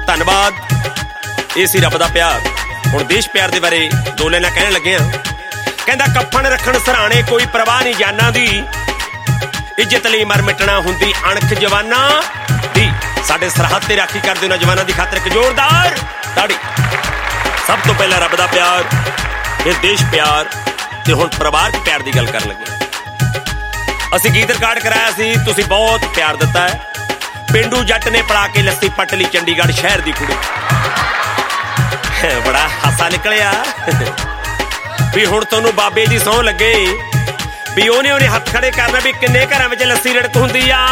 ਧੰਨਵਾਦ। ਇਹ ਸੀ ਰੱਬ ਦਾ ਪਿਆਰ। ਹੁਣ ਦੇਸ਼ ਪਿਆਰ ਦੇ ਬਾਰੇ ਦੋ ਲਾਈਨਾਂ ਕਹਿਣ ਲੱਗੇ ਆ। ਕਹਿੰਦਾ ਕਫਨ ਰੱਖਣ ਸਰਾਣੇ ਕੋਈ ਪਰਵਾਹ ਨਹੀਂ ਜਾਨਾਂ ਦੀ, ਇੱਜ਼ਤ ਲਈ ਮਰ ਮਿਟਣਾ ਹੁੰਦੀ ਅਣਖ ਜਵਾਨਾਂ ਦੀ। ਸਾਡੇ ਸਰਹੱਦ ਤੇ ਰਾਖੀ ਕਰਦੇ ਉਹਨਾਂ ਜਵਾਨਾਂ ਦੀ ਖਾਤਰ ਇੱਕ ਜ਼ੋਰਦਾਰ ਤਾੜੀ। ਸਭ ਤੋਂ ਪਹਿਲਾਂ ਰੱਬ ਦਾ ਪਿਆਰ, ਫਿਰ ਦੇਸ਼ ਪਿਆਰ, ਤੇ ਹੁਣ ਪਰਿਵਾਰਕ ਪਿਆਰ ਦੀ ਗੱਲ ਕਰਨ ਲੱਗੇ। ਅਸੀਂ ਗੀਤ ਰਿਕਾਰਡ ਕਰਾਇਆ ਸੀ, ਤੁਸੀਂ ਬਹੁਤ ਪਿਆਰ ਦਿੱਤਾ ਹੈ। ਪੇਂਡੂ ਜੱਟ ਨੇ ਪੜਾ ਕੇ ਲੱਸੀ ਪੱਟ ਲਈ ਚੰਡੀਗੜ੍ਹ ਸ਼ਹਿਰ ਦੀ ਕੁੜੀ। ਬੜਾ ਹਾਸਾ ਨਿਕਲਿਆ ਵੀ ਹੁਣ ਤੁਹਾਨੂੰ ਬਾਬੇ ਦੀ ਸਹੁੰ ਲੱਗੇ ਵੀ ਉਹਨੇ ਹੱਥ ਖੜੇ ਕਰਨਾ ਵੀ ਕਿੰਨੇ ਘਰਾਂ ਵਿੱਚ ਲੱਸੀ ਰਿੜਕ ਹੁੰਦੀ ਆ।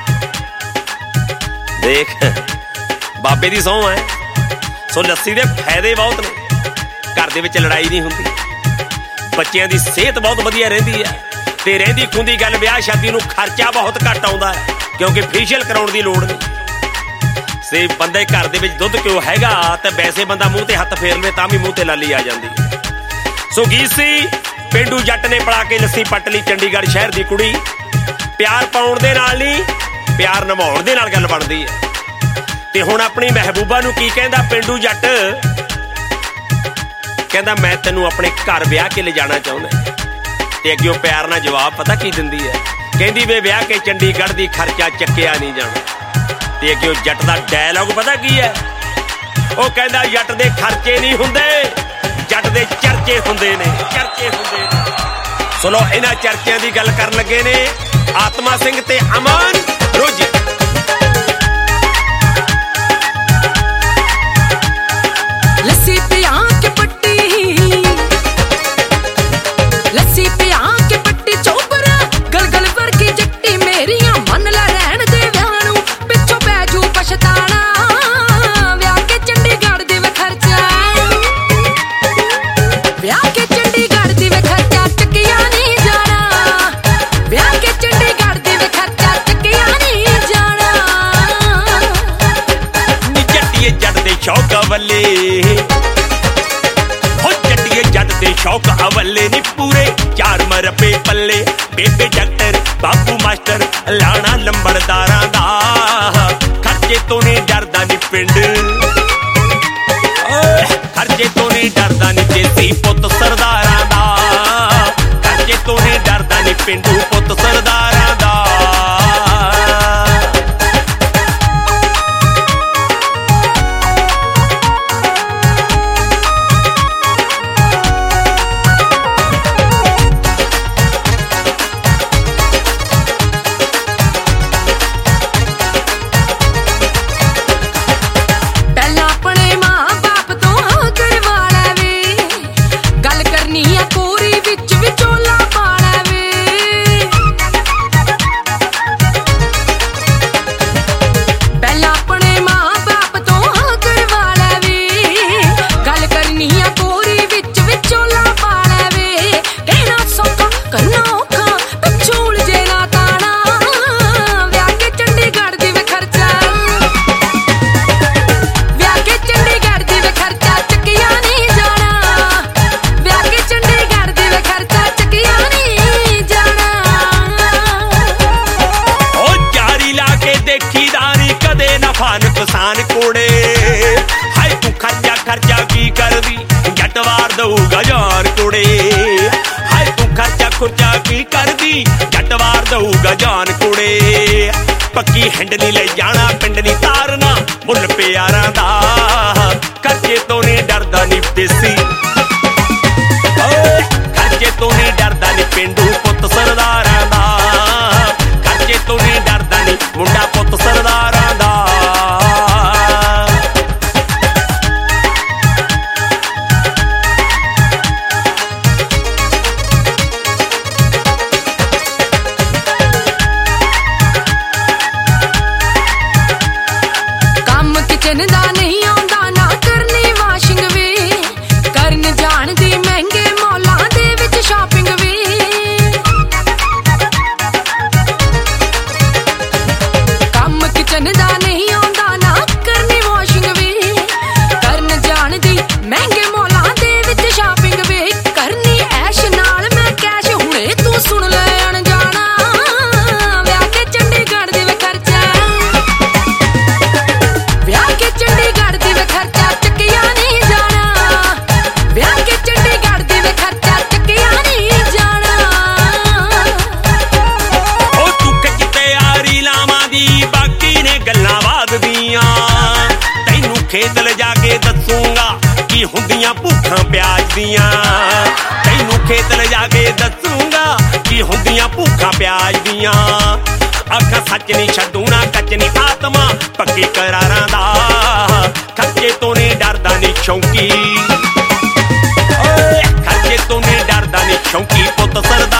ਦੇਖ ਬਾਬੇ ਦੀ ਸਹੁੰ ਹੈ, ਸੋ ਲੱਸੀ ਦੇ ਫਾਇਦੇ ਬਹੁਤ ਨੇ। ਘਰ ਦੇ ਵਿੱਚ ਲੜਾਈ ਨਹੀਂ ਹੁੰਦੀ, ਬੱਚਿਆਂ ਦੀ ਸਿਹਤ ਬਹੁਤ ਵਧੀਆ ਰਹਿੰਦੀ ਹੈ, ਤੇ ਰਹਿੰਦੀ ਖੁੰਦੀ ਗੱਲ ਵਿਆਹ ਸ਼ਾਦੀ ਨੂੰ ਖਰਚਾ ਬਹੁਤ ਘੱਟ ਆਉਂਦਾ ਹੈ ਕਿਉਂਕਿ ਫੇਸ਼ੀਅਲ ਕਰਾਉਣ ਦੀ ਲੋੜ ਨਹੀਂ। ਸੇ ਬੰਦੇ ਘਰ ਦੇ ਵਿੱਚ ਦੁੱਧ ਕਿਉਂ ਹੈਗਾ ਤੇ ਵੈਸੇ ਬੰਦਾ ਮੂੰਹ ਤੇ ਹੱਥ ਫੇਰ ਲਵੇ ਤਾਂ ਵੀ ਮੂੰਹ ਤੇ ਲਾਲੀ ਆ ਜਾਂਦੀ। ਸੋ ਗੀਤ ਸੀ ਪੇਂਡੂ ਜੱਟ ਨੇ ਪੜਾ ਕੇ ਲੱਸੀ ਪੱਟ ਲਈ ਚੰਡੀਗੜ੍ਹ ਸ਼ਹਿਰ ਦੀ ਕੁੜੀ। ਪਿਆਰ ਪਾਉਣ ਦੇ ਨਾਲ ਨਹੀਂ, ਪਿਆਰ ਨਿਭਾਉਣ ਦੇ ਨਾਲ ਗੱਲ ਬਣਦੀ ਹੈ। ਤੇ ਹੁਣ ਆਪਣੀ ਮਹਿਬੂਬਾ ਨੂੰ ਕੀ ਕਹਿੰਦਾ ਪੇਂਡੂ ਜੱਟ? ਕਹਿੰਦਾ ਮੈਂ ਤੈਨੂੰ ਆਪਣੇ ਘਰ ਵਿਆਹ ਕੇ ਲਿਜਾਣਾ ਚਾਹੁੰਦਾ। ਤੇ ਅੱਗੇ ਉਹ ਪਿਆਰ ਨਾਲ ਜਵਾਬ ਪਤਾ ਕੀ ਦਿੰਦੀ ਹੈ? ਕਹਿੰਦੀ ਵੇ ਵਿਆਹ ਕੇ ਚੰਡੀਗੜ੍ਹ ਦੀ ਖਰਚਾ ਚੱਕਿਆ ਨਹੀਂ ਜਾਣਾ। ਤੇ ਅੱਗੇ ਉਹ ਜੱਟ ਦਾ ਡਾਇਲੌਗ ਪਤਾ ਕੀ ਹੈ? ਉਹ ਕਹਿੰਦਾ ਜੱਟ ਦੇ ਖਰਚੇ ਨਹੀਂ ਹੁੰਦੇ, ਜੱਟ ਦੇ ਚਰਚੇ ਹੁੰਦੇ ਨੇ, ਚਰਚੇ ਹੁੰਦੇ ਨੇ। ਸੁਣੋ ਇਹਨਾਂ ਚਰਚਿਆਂ ਦੀ ਗੱਲ ਕਰਨ ਲੱਗੇ ਨੇ ਆਤਮਾ ਸਿੰਘ ਤੇ ਅਮਨ ਰੋਜੀ। ਲੱਸੀ ਪਿਆ ਕੇ ਪੱਟੀ, ਲੱਸੀ ਪਿਆ ਕੇ ਪੱਟੀ ਚੋਬਰਾ ਗਲਗਲ ਵਰਗੀ ਜੱਟੀ ਮੇਰੀਆਂ ਮੰਨ ਲੈ ਰਹਿਣ ਦੇ ਵਿਆਹ ਨੂੰ ਪਿੱਛੋਂ ਪੈ ਜੂ ਪਛਤਾਣਾ। ਵਿਆਹ ਕੇ ਚੰਡੀਗੜ੍ਹ ਦੀ ਵੇ ਖਰਚਾ, ਵਿਆਹ ਕੇ ਚੰਡੀਗੜ੍ਹ ਦੀ ਵੇ ਖਰਚਾ ਚੱਕਿਆ ਨਹੀਂ ਜਾਣਾ। ਵਿਆਹ ਕੇ ਚੰਡੀਗੜ੍ਹ ਦੀ ਵੇ ਖਰਚਾ ਚੱਕਿਆ ਨਹੀਂ ਜਾਣਾ। ਨੀ ਜੱਟੀਏ ਜੱਟ ਦੇ ਸ਼ੌਕ ਵੱਲੇ, ਹੋ ਜੱਟੀਏ ਜੱਟ ਦੇ ਸ਼ੌਕ ਅਵੱਲੇ ਨੀ ਪੂਰੇ ਚਾਰ ਮਰਪੇ ਪੱਲੇ। ਬੇਬੇ ਡਾਕਟਰ ਬਾਪੂ ਮਾਸਟਰ ਲਾਣਾ ਲੰਬੜਦਾਰਾਂ ਦਾ ਖਰਚੇ ਤੋਂ ਨਹੀਂ ਡਰਦਾ ਨੀ ਪਿੰਡ, ਖਰਚੇ ਤੋਂ ਨਹੀਂ ਡਰਦਾ ਨੀ ਦੇਸੀ ਪੁੱਤ ਸਰਦਾਰਾਂ ਦਾ, ਖਰਚੇ ਤੋਂ ਨਹੀਂ ਡਰਦਾ ਨੀ ਪਿੰਡੂ ਪੁੱਤ ਸਰਦਾਰਾਂ ਦਾ। ਪਹਿਲਾਂ ਆਪਣੇ ਮਾਂ ਬਾਪ ਤੋਂ ਕਰਵਾ ਲੈ ਵੇ, ਗੱਲ ਕਰਨੀ ਆ ਪੂਰੀ ਵਿੱਚ ਵਿਚੋਲਾ ਪਾ ਲੈ ਵੇ। ਪਹਿਲਾਂ ਆਪਣੇ ਮਾਂ ਬਾਪ ਤੋਂ ਕਰਵਾ ਲੈ ਵੇ, ਗੱਲ ਕਰਨੀ ਆ ਪੂਰੀ ਵਿੱਚ ਵਿਚੋਲਾ ਪਾ ਲੈ ਵੇ। ਕਹਿਣਾ ਸੌਖਾ ਕਰਨਾ ਔਖਾ ਪਿੱਛੋਂ ਜੇ ਨਾ ਤਾਣਾ। ਵਿਆਹ ਕੇ ਚੰਡੀਗੜ੍ਹ ਦੀ ਵੇ ਖਰਚਾ, ਵਿਆਹ ਕੇ ਚੰਡੀਗੜ੍ਹ ਦੀ ਵੇ ਖਰਚਾ ਚੱਕਿਆ ਨਹੀਂ ਜਾਣਾ। ਵਿਆਹ ਕੇ ਚੰਡੀਗੜ੍ਹ ਦੀ ਵੇ ਖਰਚਾ ਚੱਕਿਆ ਨਹੀਂ ਜਾਣਾ। ਉਹ ਜਾਰੀ ਲਾ ਕੇ ਦੇਖੀਦਾ ਨੀ ਕਦੇ ਨਫਾ ਨੁਕਸਾਨ ਕੋੜੇ। ਹਾਏ ਤੂੰ ਖਰਚਾ ਖਰਚਾ ਕੀ ਕਰਦੀ ਜੱਟ ਵਾਰ ਦਊਗਾ ਯਾਰ ਕੋੜੇ। ਹਾਏ ਤੂੰ ਖਰਚਾ ਖੁਰਚਾ ਕੀ ਕਰਦੀ ਜੱਟ ਵਾਰ ਦਊਗਾ ਜਾਨ ਕੋੜੇ। ਪੱਕੀ ਹਿੰਡ ਨੀ ਲੈ ਜਾਣਾ ਪਿੰਡ ਨੀ ਤਾਰਨਾ ਮੁੱਲ ਪਿਆਰਾਂ ਦਾ, ਖਰਚੇ ਤੋਂ ਨਹੀਂ ਡਰਦਾ ਨੀ ਦੇਸੀ, ਖਰਚੇ ਤੋਂ ਨਹੀਂ ਡਰਦਾ ਨੀ ਪਿੰਡੂ ਪੁੱਤ ਸਰਦਾਰਾਂ ਦਾ, ਖਰਚੇ ਤੋਂ ਨਹੀਂ ਡਰਦਾ ਨੀ ਮੁੰਡਾ ਪੁੱਤ ਸਰਦਾਰਾਂ ਦਾ। ਕੰਮ ਕਿਚਨ ਦਾ ਨਹੀਂ ਆਉਂਦਾ ਨਾ ਕਰਨੀ ਵਾਸ਼ਿੰਗ ਵੇ, ਕਰਨ ਜਾਣਦੀ ਮਹਿੰਗੇ ਮੌਲਾਂ ਦੇ ਵਿੱਚ ਸ਼ਾਪਿੰਗ ਵੇ। ਕੰਮ ਕਿਚਨ ਦਾ ਨਹੀਂ ਆਉਂਦਾ ਨਾ ਕਰਨੀ ਵਾਸ਼ਿੰਗ ਵੇ, ਕਰਨ ਜਾਣਦੀ ਮਹਿੰਗੇ ਮੌਲਾਂ ਦੇ ਵਿੱਚ ਸ਼ਾਪਿੰਗ ਵੇ। ਕਰਨੀ ਐਸ਼ ਨਾਲ ਮੈਂ ਕੈਸ਼ ਹੁਣੇ ਤੂੰ ਸੁਣ ਲੈ ਅਣਜਾਣਾ। ਵਿਆਹ ਕੇ ਚੰਡੀਗੜ੍ਹ ਦੀ ਵੇ ਖਰਚਾ, ਵਿਆਹ ਕੇ ਚੰਡੀਗੜ੍ਹ ਖੇਤ ਲਿਜਾ ਕੇ ਦੱਸੂਗਾ ਕੀ ਹੁੰਦੀਆਂ ਭੁੱਖਾਂ ਪਿਆਜ ਦੀਆਂ। ਤੈਨੂੰ ਖੇਤ ਲਿਜਾ ਕੇ ਦੱਸੂਗਾ ਕੀ ਹੁੰਦੀਆਂ ਭੁੱਖਾਂ ਪਿਆਜ ਦੀਆਂ। ਆਖਾਂ ਸੱਚ ਨਹੀਂ ਛੱਡੂ ਨਾ ਕੱਚ ਨਹੀਂ ਆਤਮਾ ਪੱਕੇ ਕਰਾਰਾਂ ਦਾ। ਖਰਚੇ ਤੋਂ ਨਹੀਂ ਡਰਦਾ ਨਹੀਂ ਸ਼ੌਂਕੀ, ਖਰਚੇ ਤੋਂ ਨਹੀਂ ਡਰਦਾ ਨਹੀਂ ਸ਼ੌਂਕੀ ਪੁੱਤ ਸਰਦਾਰ